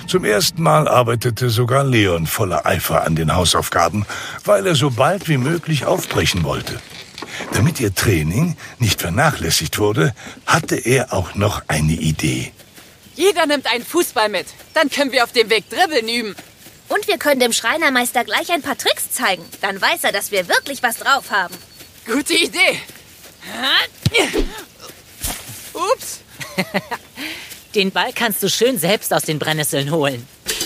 Zum ersten Mal arbeitete sogar Leon voller Eifer an den Hausaufgaben, weil er so bald wie möglich aufbrechen wollte. Damit ihr Training nicht vernachlässigt wurde, hatte er auch noch eine Idee. Jeder nimmt einen Fußball mit. Dann können wir auf dem Weg Dribbeln üben. Und wir können dem Schreinermeister gleich ein paar Tricks zeigen. Dann weiß er, dass wir wirklich was drauf haben. Gute Idee. Ups. Den Ball kannst du schön selbst aus den Brennnesseln holen.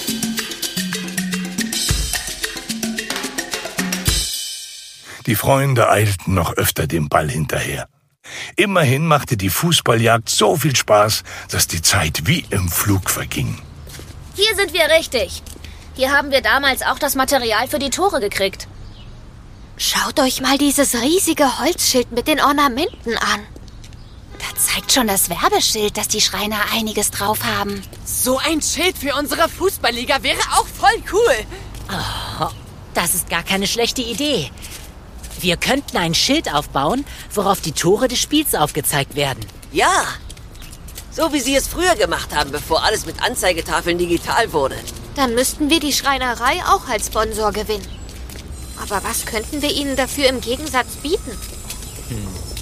Die Freunde eilten noch öfter dem Ball hinterher. Immerhin machte die Fußballjagd so viel Spaß, dass die Zeit wie im Flug verging. Hier sind wir richtig. Hier haben wir damals auch das Material für die Tore gekriegt. Schaut euch mal dieses riesige Holzschild mit den Ornamenten an. Da zeigt schon das Werbeschild, dass die Schreiner einiges drauf haben. So ein Schild für unsere Fußballliga wäre auch voll cool. Oh, das ist gar keine schlechte Idee. Wir könnten ein Schild aufbauen, worauf die Tore des Spiels aufgezeigt werden. Ja, so wie sie es früher gemacht haben, bevor alles mit Anzeigetafeln digital wurde. Dann müssten wir die Schreinerei auch als Sponsor gewinnen. Aber was könnten wir ihnen dafür im Gegensatz bieten?